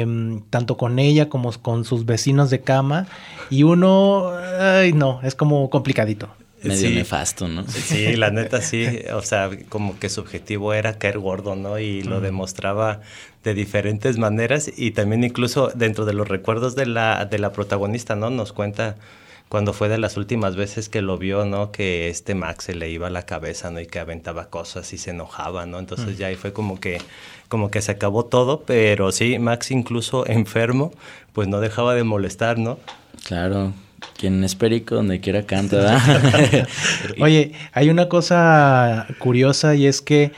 tanto con ella como con sus vecinos de cama, y uno, ay no, es como complicadito. Medio nefasto, ¿no? Sí, la neta sí, o sea, como que su objetivo era caer gordo, ¿no? Y lo demostraba de diferentes maneras, y también incluso dentro de los recuerdos de la protagonista, ¿no? Nos cuenta cuando fue de las últimas veces que lo vio, ¿no? Que Max se le iba la cabeza, ¿no? Y que aventaba cosas y se enojaba, ¿no? Entonces ya ahí fue como que se acabó todo, pero sí, Max incluso enfermo, pues no dejaba de molestar, ¿no? Claro. Quien es perico, donde quiera canta, ¿verdad? Oye, hay una cosa curiosa, y es que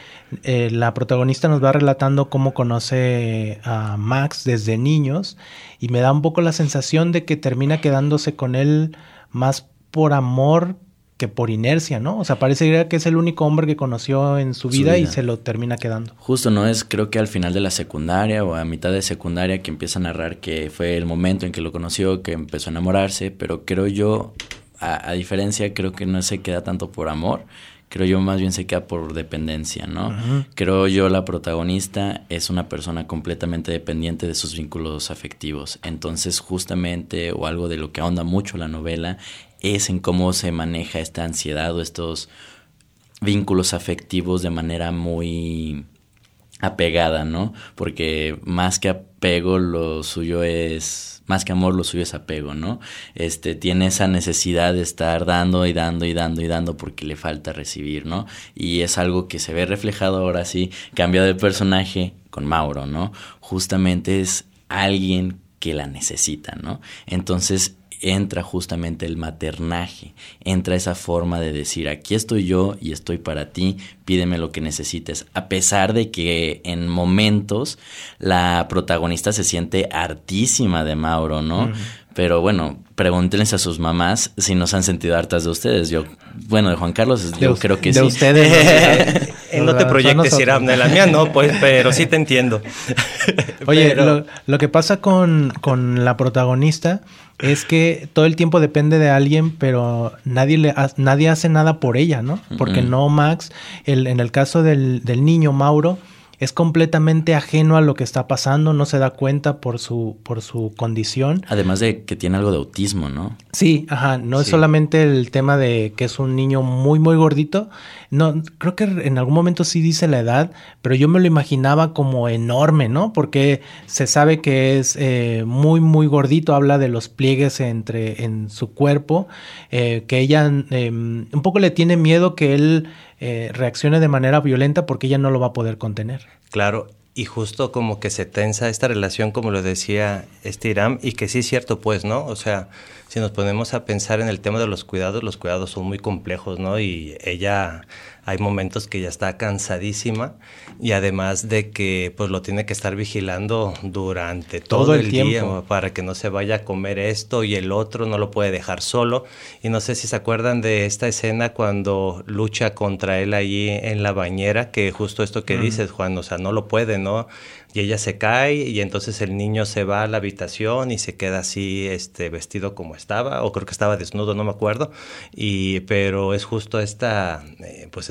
la protagonista nos va relatando cómo conoce a Max desde niños, y me da un poco la sensación de que termina quedándose con él más por amor que por inercia, ¿no? O sea, parece que es el único hombre que conoció en su vida y se lo termina quedando. Justo, ¿no? Es creo que al final de la secundaria o a mitad de secundaria que empieza a narrar que fue el momento en que lo conoció, que empezó a enamorarse, pero creo yo, a diferencia, creo que no se queda tanto por amor, creo yo más bien se queda por dependencia, ¿no? Uh-huh. Creo yo la protagonista es una persona completamente dependiente de sus vínculos afectivos, entonces justamente, o algo de lo que ahonda mucho la novela, es en cómo se maneja esta ansiedad o estos vínculos afectivos de manera muy apegada, ¿no? Porque más que apego, lo suyo es... Más que amor, lo suyo es apego, ¿no? Tiene esa necesidad de estar dando y dando y dando y dando porque le falta recibir, ¿no? Y es algo que se ve reflejado ahora sí, cambiado de personaje con Mauro, ¿no? Justamente es alguien que la necesita, ¿no? Entonces entra justamente el maternaje, entra esa forma de decir, aquí estoy yo y estoy para ti, pídeme lo que necesites, a pesar de que en momentos la protagonista se siente hartísima de Mauro, ¿no? Uh-huh. Pero bueno, pregúntenles a sus mamás si no se han sentido hartas de ustedes. Yo, bueno, de Juan Carlos, yo creo que de sí. De ustedes. No te proyectes, Iram, de la mía no, pues, pero sí te entiendo. Oye, pero... lo que pasa con la protagonista es que todo el tiempo depende de alguien, pero nadie hace nada por ella, ¿no? Porque no Max, en el caso del niño Mauro, es completamente ajeno a lo que está pasando, no se da cuenta por su condición. Además de que tiene algo de autismo, ¿no? Sí, ajá, no es solamente el tema de que es un niño muy, muy gordito. No, creo que en algún momento sí dice la edad, pero yo me lo imaginaba como enorme, ¿no? Porque se sabe que es muy, muy gordito, habla de los pliegues en su cuerpo, que ella un poco le tiene miedo que él reaccione de manera violenta porque ella no lo va a poder contener. Claro, y justo como que se tensa esta relación, como lo decía Iram, y que sí es cierto, pues, ¿no? O sea, si nos ponemos a pensar en el tema de los cuidados son muy complejos, ¿no? Y ella, hay momentos que ya está cansadísima, y además de que pues lo tiene que estar vigilando durante todo el día para que no se vaya a comer esto y el otro, no lo puede dejar solo. Y no sé si se acuerdan de esta escena cuando lucha contra él allí en la bañera, que justo esto que dices, Juan, o sea, no lo puede, ¿no? Y ella se cae y entonces el niño se va a la habitación y se queda así vestido como estaba, o creo que estaba desnudo, no me acuerdo, pero es justo esta, pues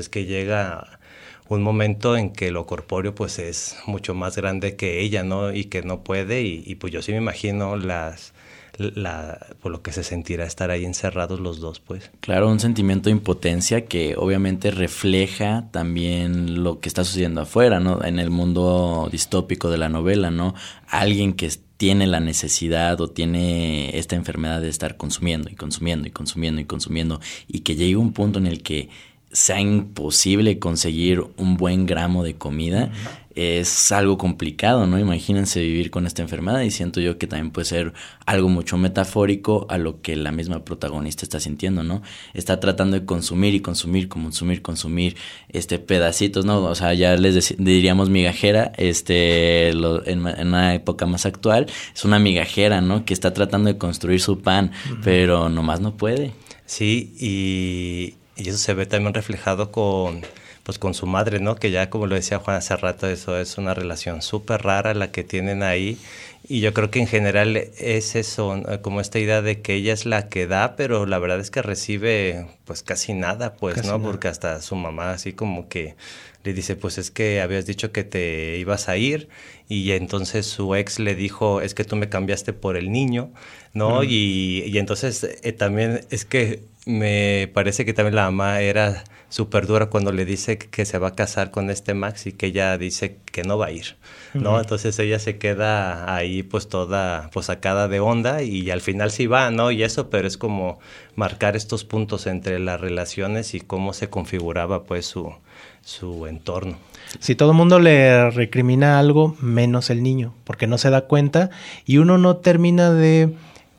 pues que llega un momento en que lo corpóreo pues es mucho más grande que ella, ¿no? Y que no puede, y pues yo sí me imagino por lo que se sentirá estar ahí encerrados los dos, pues. Claro, un sentimiento de impotencia que obviamente refleja también lo que está sucediendo afuera, ¿no? En el mundo distópico de la novela, ¿no? Alguien que tiene la necesidad o tiene esta enfermedad de estar consumiendo y consumiendo y consumiendo y consumiendo, y que llegue un punto en el que sea imposible conseguir un buen gramo de comida, es algo complicado, ¿no? Imagínense vivir con esta enfermedad, y siento yo que también puede ser algo mucho metafórico a lo que la misma protagonista está sintiendo, ¿no? Está tratando de consumir y consumir, consumir pedacitos, ¿no? O sea, ya les diríamos migajera, en una época más actual, es una migajera, ¿no? Que está tratando de construir su pan, pero nomás no puede. Sí, y eso se ve también reflejado con su madre, ¿no? Que ya, como lo decía Juan hace rato, eso es una relación súper rara la que tienen ahí. Y yo creo que en general es eso, como esta idea de que ella es la que da, pero la verdad es que recibe pues casi nada, pues, casi, ¿no? Nada. Porque hasta su mamá así como que le dice, pues es que habías dicho que te ibas a ir, y entonces su ex le dijo, es que tú me cambiaste por el niño, ¿no? Y entonces también es que me parece que también la mamá era súper dura cuando le dice que se va a casar con Max, y que ella dice que no va a ir, ¿no? Entonces ella se queda ahí pues toda pues sacada de onda, y al final sí va, ¿no? Y eso, pero es como marcar estos puntos entre las relaciones y cómo se configuraba pues su entorno. Si todo el mundo le recrimina algo, menos el niño, porque no se da cuenta, y uno no termina de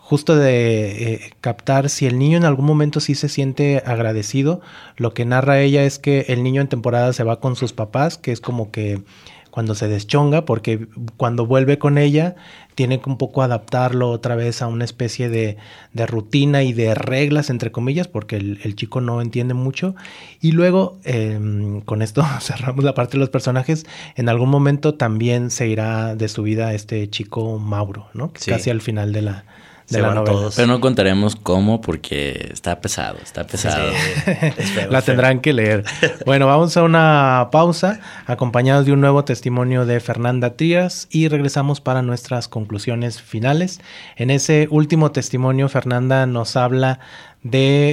captar si el niño en algún momento sí se siente agradecido. Lo que narra ella es que el niño en temporada se va con sus papás, que es como que cuando se deschonga, porque cuando vuelve con ella tiene que un poco adaptarlo otra vez a una especie de rutina y de reglas, entre comillas, porque el chico no entiende mucho. Y luego, con esto cerramos la parte de los personajes, en algún momento también se irá de su vida este chico Mauro, ¿no? Sí. Casi al final de la novela. Todos. Pero no contaremos cómo, porque está pesado. Sí. La tendrán que leer. Bueno, vamos a una pausa, acompañados de un nuevo testimonio de Fernanda Trías, y regresamos para nuestras conclusiones finales. En ese último testimonio, Fernanda nos habla de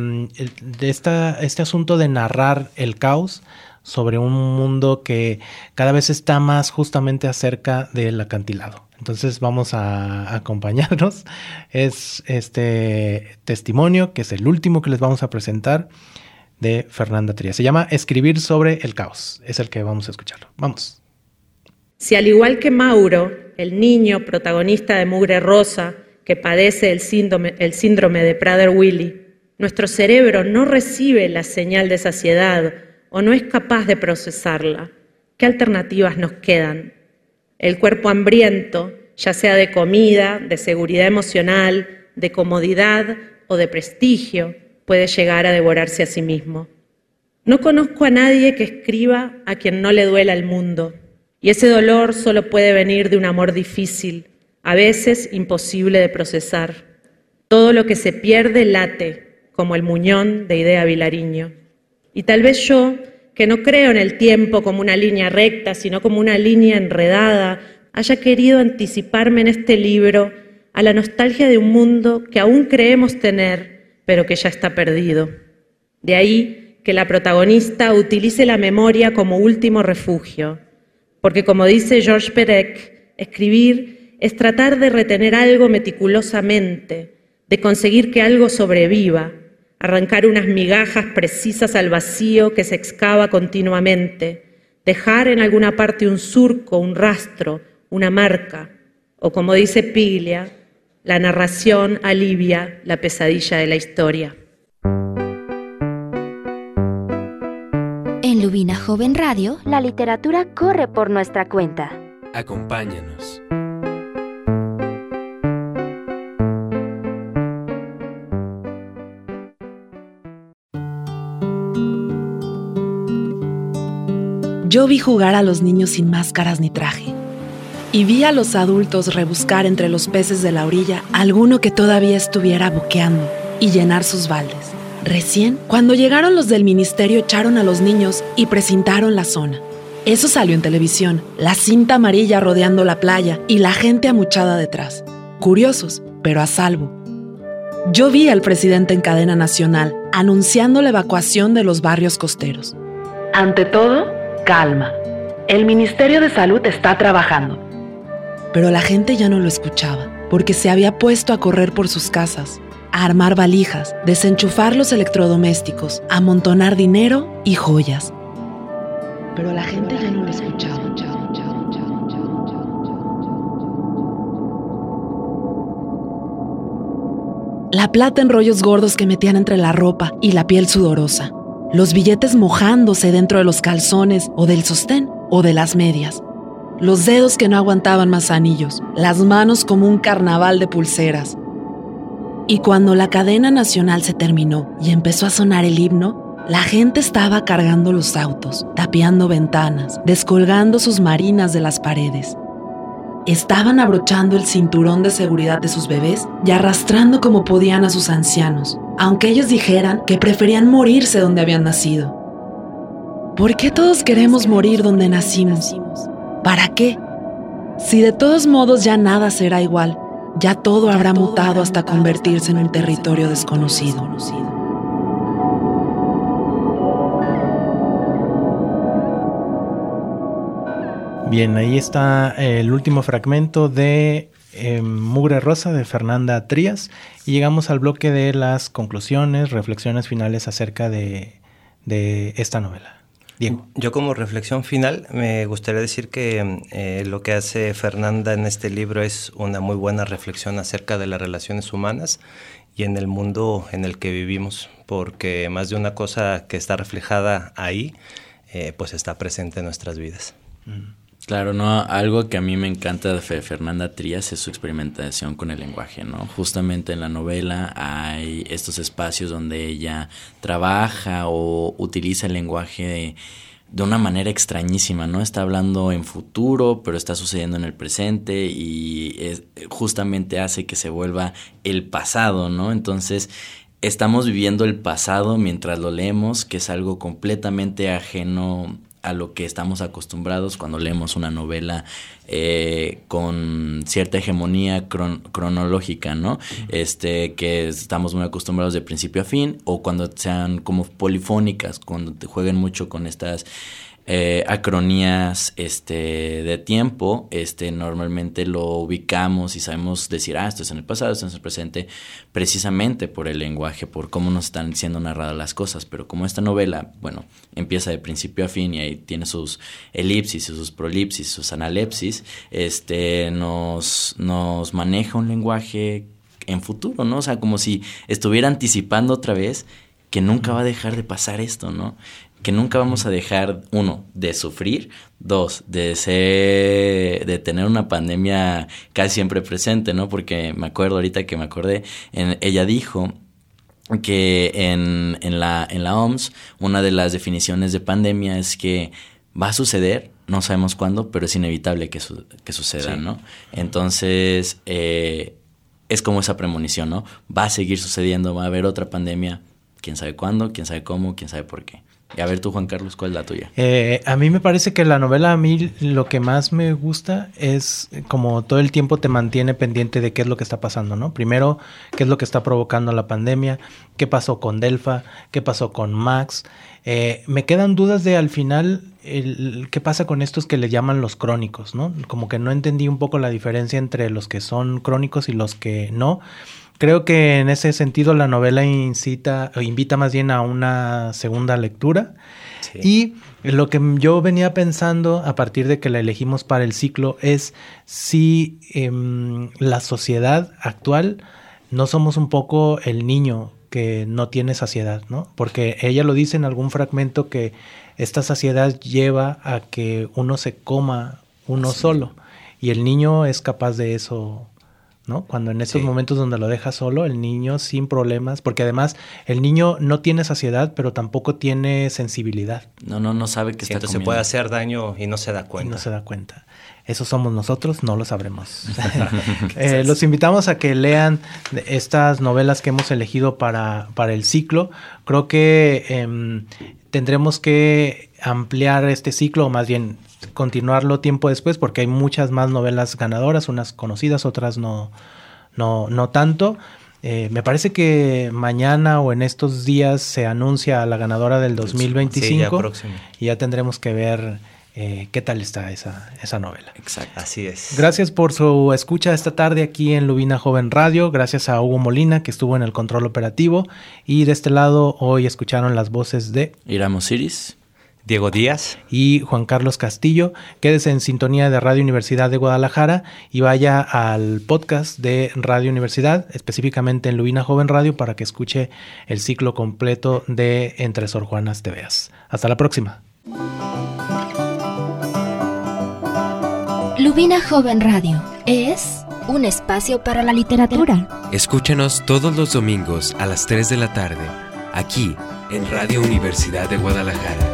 este asunto de narrar el caos sobre un mundo que cada vez está más justamente acerca del acantilado. Entonces vamos a acompañarnos. Es este testimonio, que es el último que les vamos a presentar, de Fernanda Trías. Se llama Escribir sobre el caos. Es el que vamos a escuchar. Vamos. Si al igual que Mauro, el niño protagonista de Mugre Rosa, que padece el síndrome de Prader-Willi, nuestro cerebro no recibe la señal de saciedad o no es capaz de procesarla, ¿qué alternativas nos quedan? El cuerpo hambriento, ya sea de comida, de seguridad emocional, de comodidad o de prestigio, puede llegar a devorarse a sí mismo. No conozco a nadie que escriba a quien no le duela el mundo, y ese dolor solo puede venir de un amor difícil, a veces imposible de procesar. Todo lo que se pierde late, como el muñón de Idea Vilariño. Y tal vez yo, que no creo en el tiempo como una línea recta, sino como una línea enredada, haya querido anticiparme en este libro a la nostalgia de un mundo que aún creemos tener, pero que ya está perdido. De ahí que la protagonista utilice la memoria como último refugio, porque como dice Georges Perec, escribir es tratar de retener algo meticulosamente, de conseguir que algo sobreviva, arrancar unas migajas precisas al vacío que se excava continuamente, dejar en alguna parte un surco, un rastro, una marca, o como dice Piglia, la narración alivia la pesadilla de la historia. En Lubina Joven Radio, la literatura corre por nuestra cuenta. Acompáñanos. Yo vi jugar a los niños sin máscaras ni traje, y vi a los adultos rebuscar entre los peces de la orilla alguno que todavía estuviera boqueando y llenar sus baldes. Recién, cuando llegaron los del ministerio, echaron a los niños y precintaron la zona. Eso salió en televisión, la cinta amarilla rodeando la playa y la gente amuchada detrás. Curiosos, pero a salvo. Yo vi al presidente en cadena nacional anunciando la evacuación de los barrios costeros. Ante todo, calma. El Ministerio de Salud está trabajando. Pero la gente ya no lo escuchaba, porque se había puesto a correr por sus casas, a armar valijas, desenchufar los electrodomésticos, a amontonar dinero y joyas. Pero la gente ya no lo escuchaba. La plata en rollos gordos que metían entre la ropa y la piel sudorosa. Los billetes mojándose dentro de los calzones o del sostén o de las medias. Los dedos que no aguantaban más anillos. Las manos como un carnaval de pulseras. Y cuando la cadena nacional se terminó y empezó a sonar el himno, la gente estaba cargando los autos, tapiando ventanas, descolgando sus marinas de las paredes. Estaban abrochando el cinturón de seguridad de sus bebés y arrastrando como podían a sus ancianos, aunque ellos dijeran que preferían morirse donde habían nacido. ¿Por qué todos queremos morir donde nacimos? ¿Para qué? Si de todos modos ya nada será igual, ya todo habrá mutado hasta convertirse en un territorio desconocido. Bien, ahí está el último fragmento de Mugre Rosa de Fernanda Trías y llegamos al bloque de las conclusiones, reflexiones finales acerca de esta novela. Diego. Yo como reflexión final me gustaría decir que lo que hace Fernanda en este libro es una muy buena reflexión acerca de las relaciones humanas y en el mundo en el que vivimos, porque más de una cosa que está reflejada ahí, pues está presente en nuestras vidas. Claro, ¿no? Algo que a mí me encanta de Fernanda Trías es su experimentación con el lenguaje, ¿no? Justamente en la novela hay estos espacios donde ella trabaja o utiliza el lenguaje de una manera extrañísima, ¿no? Está hablando en futuro, pero está sucediendo en el presente y justamente hace que se vuelva el pasado, ¿no? Entonces, estamos viviendo el pasado mientras lo leemos, que es algo completamente ajeno a lo que estamos acostumbrados cuando leemos una novela con cierta hegemonía cronológica, ¿no? Que estamos muy acostumbrados de principio a fin, o cuando sean como polifónicas, cuando te jueguen mucho con estas acronías de tiempo, normalmente lo ubicamos y sabemos decir, esto es en el pasado, esto es en el presente, precisamente por el lenguaje, por cómo nos están siendo narradas las cosas. Pero como esta novela, bueno, empieza de principio a fin y ahí tiene sus elipsis, sus prolipsis, sus analepsis, nos maneja un lenguaje en futuro, ¿no? O sea, como si estuviera anticipando otra vez que nunca va a dejar de pasar esto, ¿no? Que nunca vamos a dejar, 1, de sufrir, 2, de tener una pandemia casi siempre presente, ¿no? Porque me acuerdo ahorita que me acordé, ella dijo que en la OMS una de las definiciones de pandemia es que va a suceder, no sabemos cuándo, pero es inevitable que suceda, sí, ¿no? Entonces, es como esa premonición, ¿no? Va a seguir sucediendo, va a haber otra pandemia, quién sabe cuándo, quién sabe cómo, quién sabe por qué. Y a ver tú, Juan Carlos, ¿cuál es la tuya? A mí me parece que la novela, a mí lo que más me gusta es como todo el tiempo te mantiene pendiente de qué es lo que está pasando, ¿no? Primero, qué es lo que está provocando la pandemia, qué pasó con Delfa, qué pasó con Max. Me quedan dudas de al final qué pasa con estos que le llaman los crónicos, ¿no? Como que no entendí un poco la diferencia entre los que son crónicos y los que no. Creo que en ese sentido la novela invita más bien a una segunda lectura. Sí. Y lo que yo venía pensando a partir de que la elegimos para el ciclo es si la sociedad actual no somos un poco el niño que no tiene saciedad, ¿no? Porque ella lo dice en algún fragmento que esta saciedad lleva a que uno se coma uno solo y el niño es capaz de eso ¿no? Cuando en estos momentos donde lo dejas solo, el niño sin problemas, porque además el niño no tiene saciedad, pero tampoco tiene sensibilidad. No sabe que está entonces comiendo. puede hacer daño y no se da cuenta. Y no se da cuenta. Eso somos nosotros, no lo sabremos. Los invitamos a que lean estas novelas que hemos elegido para el ciclo. Creo que tendremos que ampliar este ciclo, o más bien continuarlo tiempo después, porque hay muchas más novelas ganadoras, unas conocidas, otras no tanto. Me parece que mañana o en estos días se anuncia la ganadora del 2025. Sí, ya próximo. Y ya tendremos que ver qué tal está esa novela. Exacto. Así es. Gracias por su escucha esta tarde aquí en Lubina Joven Radio. Gracias a Hugo Molina, que estuvo en el control operativo. Y de este lado hoy escucharon las voces de Iram Osiris, Diego Díaz y Juan Carlos Castillo. Quédese en sintonía de Radio Universidad de Guadalajara y vaya al podcast de Radio Universidad, específicamente en Lubina Joven Radio, para que escuche el ciclo completo de Entre Sor Juanas te veas. Hasta la próxima. Lubina Joven Radio es un espacio para la literatura. Escúchanos todos los domingos a las 3 de la tarde, aquí en Radio Universidad de Guadalajara.